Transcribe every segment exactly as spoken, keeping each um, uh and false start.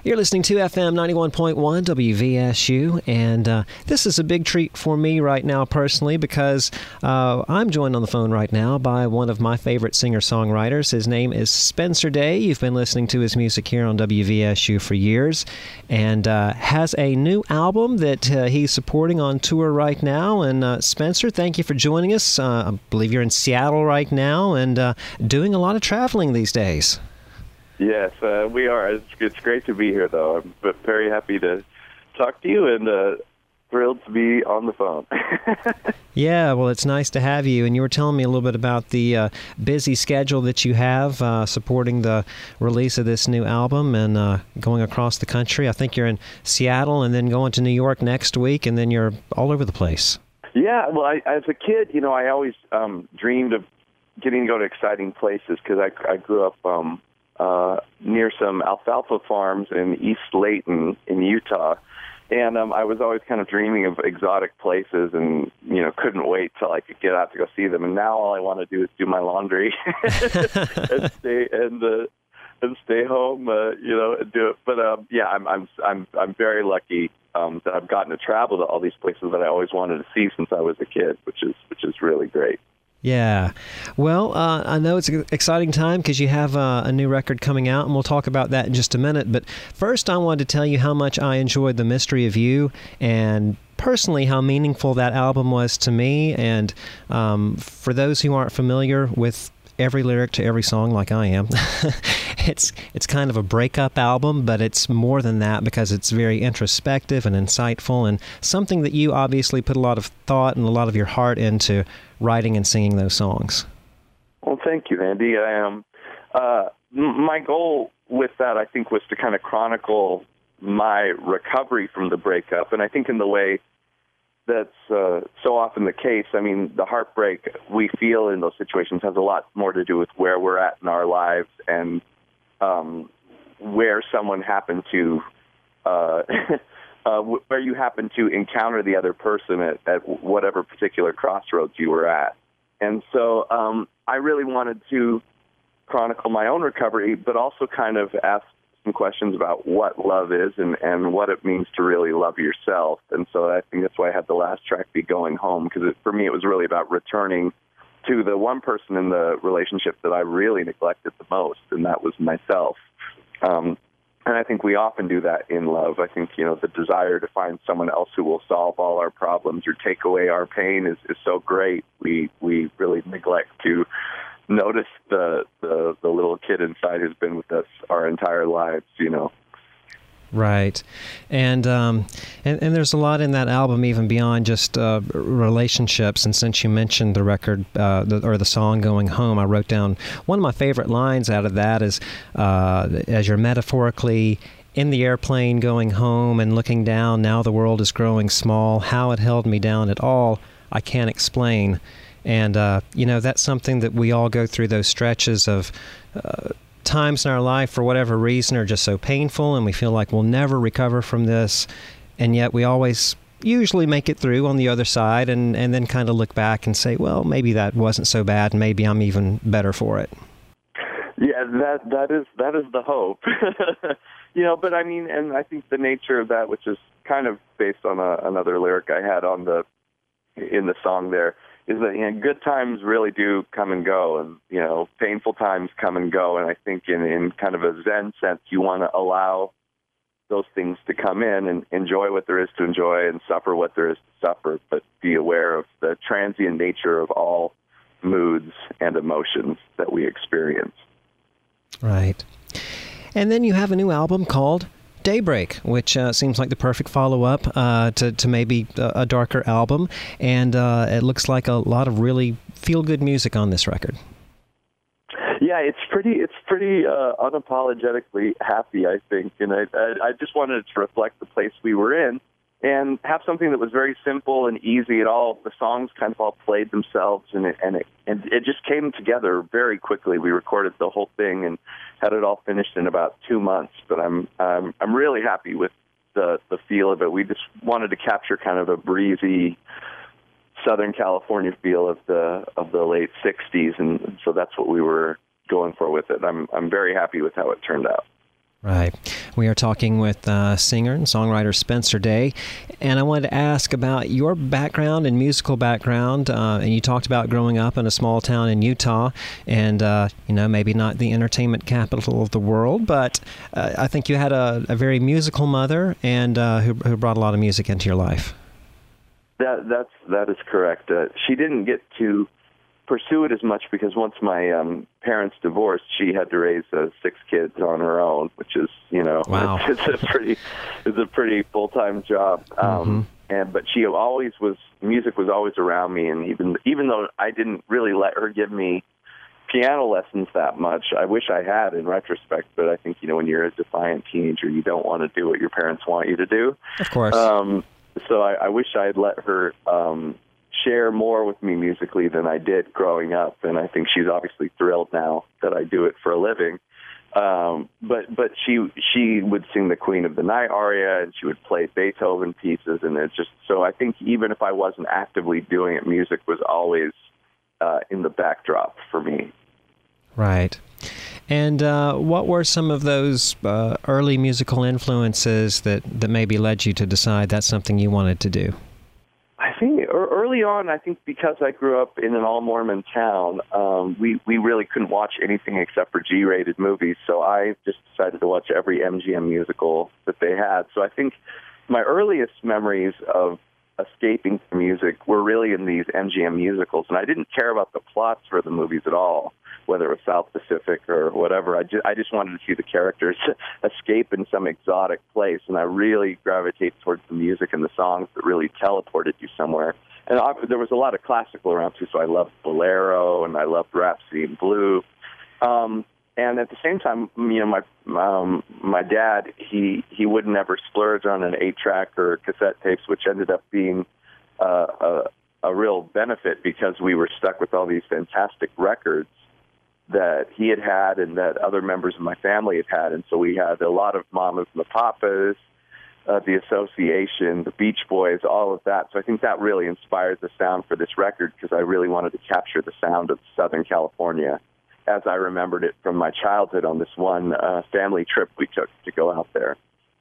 You're listening to F M ninety-one point one W V S U, and uh, this is a big treat for me right now personally because uh, I'm joined on the phone right now by one of my favorite singer-songwriters. His name is Spencer Day. You've been listening to his music here on W V S U for years, and uh, has a new album that uh, he's supporting on tour right now. And uh, Spencer, thank you for joining us. Uh, I believe you're in Seattle right now and uh, doing a lot of traveling these days. Yes, uh, we are. It's, it's great to be here, though. I'm v- very happy to talk to you and uh, thrilled to be on the phone. Yeah, well, it's nice to have you. And you were telling me a little bit about the uh, busy schedule that you have uh, supporting the release of this new album and uh, going across the country. I think you're in Seattle and then going to New York next week, and then you're all over the place. Yeah, well, I, as a kid, you know, I always um, dreamed of getting to go to exciting places because I, I grew up um, uh, near some alfalfa farms in East Layton in Utah. And um, I was always kind of dreaming of exotic places and, you know, couldn't wait till I could get out to go see them. And now all I want to do is do my laundry and stay and uh, and stay home, uh, you know, and do it. But um, yeah, I'm I'm I'm I'm very lucky um, that I've gotten to travel to all these places that I always wanted to see since I was a kid, which is which is really great. Yeah. Well, uh, I know it's an exciting time because you have uh, a new record coming out, and we'll talk about that in just a minute. But first, I wanted to tell you how much I enjoyed The Mystery of You, and personally how meaningful that album was to me. And um, for those who aren't familiar with every lyric to every song like I am, it's it's kind of a breakup album, but it's more than that because it's very introspective and insightful and something that you obviously put a lot of thought and a lot of your heart into writing and singing those songs. Well, thank you, Andy. I am. Uh, my goal with that, I think, was to kind of chronicle my recovery from the breakup, and I think in the way that's uh, so often the case. I mean, the heartbreak we feel in those situations has a lot more to do with where we're at in our lives and um, where someone happened to, uh, uh, where you happen to encounter the other person at, at whatever particular crossroads you were at. And so um, I really wanted to chronicle my own recovery, but also kind of ask some questions about what love is and, and what it means to really love yourself. And so I think that's why I had the last track be Going Home, because for me it was really about returning to the one person in the relationship that I really neglected the most, and that was myself. Um, and I think we often do that in love. I think, you know, the desire to find someone else who will solve all our problems or take away our pain is, is so great. We, we really neglect to notice the, the the little kid inside who's been with us our entire lives, you know. Right. And um, and, and there's a lot in that album even beyond just uh, relationships. And since you mentioned the record uh, the, or the song Going Home, I wrote down one of my favorite lines out of that is uh, as you're metaphorically in the airplane going home and looking down, now the world is growing small, how it held me down at all, I can't explain. And, uh, you know, that's something that we all go through, those stretches of uh, times in our life for whatever reason are just so painful and we feel like we'll never recover from this. And yet we always usually make it through on the other side and, and then kind of look back and say, well, maybe that wasn't so bad and maybe I'm even better for it. Yeah, that that is that is the hope. You know, but I mean, and I think the nature of that, which is kind of based on a, another lyric I had on the in the song there, is that, you know, good times really do come and go, and, you know, painful times come and go. And I think in, in kind of a Zen sense, you want to allow those things to come in and enjoy what there is to enjoy and suffer what there is to suffer, but be aware of the transient nature of all moods and emotions that we experience. Right. And then you have a new album called Daybreak, which uh, seems like the perfect follow-up uh, to, to maybe a, a darker album, and uh, it looks like a lot of really feel-good music on this record. Yeah, it's pretty. It's pretty uh, unapologetically happy, I think, and I, I, I just wanted it to reflect the place we were in, and have something that was very simple and easy. It all the songs kind of all played themselves, and it, and it and it just came together very quickly. We recorded the whole thing and had it all finished in about two months. But I'm I'm I'm really happy with the the feel of it. We just wanted to capture kind of a breezy Southern California feel of the of the late sixties, and so that's what we were going for with it. I'm I'm very happy with how it turned out. Right. We are talking with uh, singer and songwriter Spencer Day, and I wanted to ask about your background and musical background. Uh, and you talked about growing up in a small town in Utah, and uh, you know, maybe not the entertainment capital of the world, but uh, I think you had a, a very musical mother, and uh, who, who brought a lot of music into your life. That that's that is correct. Uh, she didn't get to pursue it as much because once my um, parents divorced, she had to raise uh, six kids on her own, which is, you know, wow. it's, it's a pretty, it's a pretty full-time job. Um, mm-hmm. And but she always was, music was always around me, and even even though I didn't really let her give me piano lessons that much, I wish I had in retrospect. But I think, you know, when you're a defiant teenager, you don't want to do what your parents want you to do. Of course. Um, so I, I wish I had let her Um, share more with me musically than I did growing up, and I think she's obviously thrilled now that I do it for a living. Um, but but she she would sing the Queen of the Night aria, and she would play Beethoven pieces, and it's just so I think even if I wasn't actively doing it, music was always uh, in the backdrop for me. Right. And uh, what were some of those uh, early musical influences that, that maybe led you to decide that's something you wanted to do? I think early on, I think because I grew up in an all-Mormon town, um, we, we really couldn't watch anything except for G-rated movies, so I just decided to watch every M G M musical that they had. So I think my earliest memories of escaping from music were really in these M G M musicals, and I didn't care about the plots for the movies at all, whether it was South Pacific or whatever. I just, I just wanted to see the characters escape in some exotic place, and I really gravitated towards the music and the songs that really teleported you somewhere. And I, there was a lot of classical around, too, so I loved Bolero, and I loved Rhapsody in Blue. Um, and at the same time, you know, my um, my dad, he, he would never splurge on an eight-track or cassette tapes, which ended up being uh, a, a real benefit because we were stuck with all these fantastic records that he had had and that other members of my family had had. And so we had a lot of Mamas and the Papas, uh, the Association, the Beach Boys, all of that. So I think that really inspired the sound for this record because I really wanted to capture the sound of Southern California as I remembered it from my childhood on this one uh, family trip we took to go out there.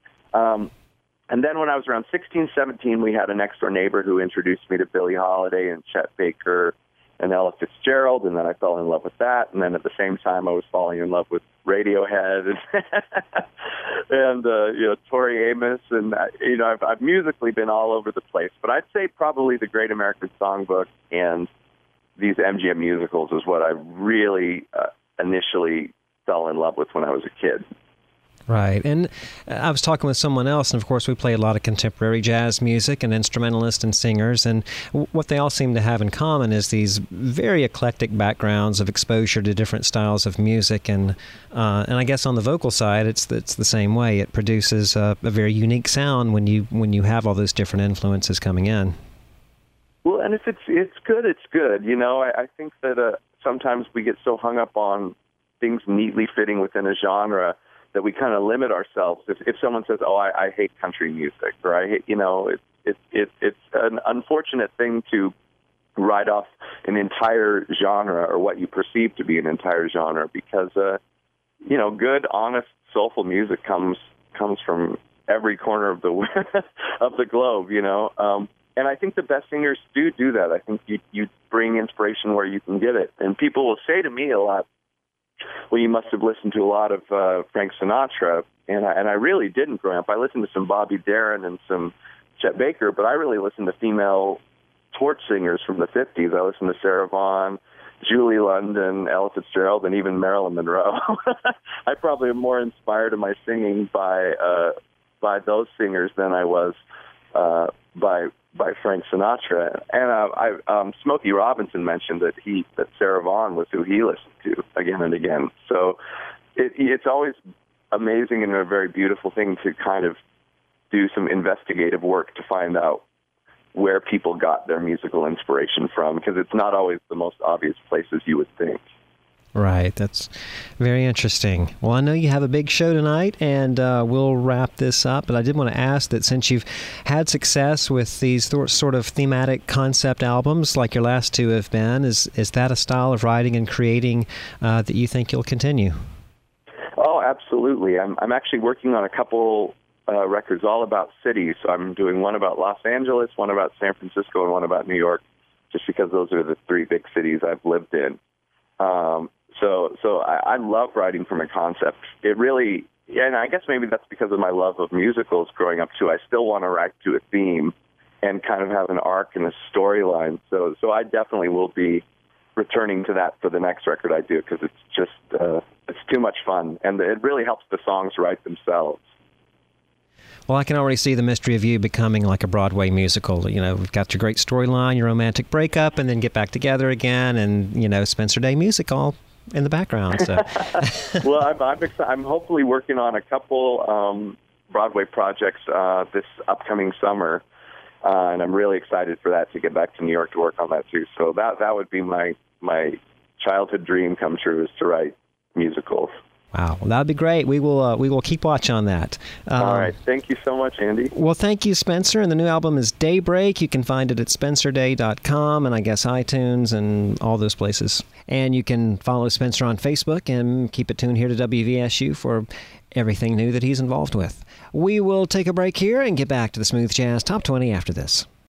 Um, and then when I was around sixteen, seventeen, we had a next-door neighbor who introduced me to Billie Holiday and Chet Baker and Ella Fitzgerald, and then I fell in love with that. And then at the same time, I was falling in love with Radiohead and, and uh, you know, Tori Amos. And, uh, you know, I've, I've musically been all over the place. But I'd say probably the Great American Songbook and these M G M musicals is what I really uh, initially fell in love with when I was a kid. Right. And I was talking with someone else, and of course we play a lot of contemporary jazz music and instrumentalists and singers, and what they all seem to have in common is these very eclectic backgrounds of exposure to different styles of music, and uh, and I guess on the vocal side it's it's the same way. It produces a, a very unique sound when you when you have all those different influences coming in. Well, and if it's it's good, it's good. You know, I, I think that uh, sometimes we get so hung up on things neatly fitting within a genre that we kind of limit ourselves. If, if someone says, "Oh, I, I hate country music," or "I hate," you know, it, it, it, it's an unfortunate thing to write off an entire genre or what you perceive to be an entire genre, because, uh, you know, good, honest, soulful music comes comes from every corner of the of the globe. You know, um, and I think the best singers do do that. I think you you bring inspiration where you can get it, and people will say to me a lot, "Well, you must have listened to a lot of uh, Frank Sinatra," and I, and I really didn't growing up. I listened to some Bobby Darin and some Chet Baker, but I really listened to female torch singers from the fifties. I listened to Sarah Vaughan, Julie London, Ella Fitzgerald, and even Marilyn Monroe. I probably am more inspired in my singing by uh, by those singers than I was uh, by by Frank Sinatra. And uh, I, um, Smokey Robinson mentioned that he that Sarah Vaughan was who he listened to again and again. So it, it's always amazing and a very beautiful thing to kind of do some investigative work to find out where people got their musical inspiration from, because it's not always the most obvious places you would think. Right. That's very interesting. Well, I know you have a big show tonight, and uh, we'll wrap this up. But I did want to ask that since you've had success with these th- sort of thematic concept albums, like your last two have been, is is that a style of writing and creating uh, that you think you'll continue? Oh, absolutely. I'm I'm actually working on a couple uh, records all about cities. So I'm doing one about Los Angeles, one about San Francisco, and one about New York, just because those are the three big cities I've lived in. Um, so so I, I love writing from a concept. It really, and I guess maybe that's because of my love of musicals growing up too. I still want to write to a theme and kind of have an arc and a storyline. So so I definitely will be returning to that for the next record I do, because it's just uh, it's too much fun, and it really helps the songs write themselves. Well, I can already see The Mystery of You becoming like a Broadway musical. You know, we've got your great storyline, your romantic breakup, and then get back together again, and, you know, Spencer Day music all in the background. So. Well, I'm I'm, exci- I'm hopefully working on a couple um, Broadway projects uh, this upcoming summer, uh, and I'm really excited for that, to get back to New York to work on that too. So that that would be my my childhood dream come true, is to write musicals. Wow, well, that would be great. We will uh, we will keep watch on that. Um, All right. Thank you so much, Andy. Well, thank you, Spencer. And the new album is Daybreak. You can find it at spencer day dot com and I guess iTunes and all those places. And you can follow Spencer on Facebook and keep it tuned here to W V S U for everything new that he's involved with. We will take a break here and get back to the Smooth Jazz Top twenty after this.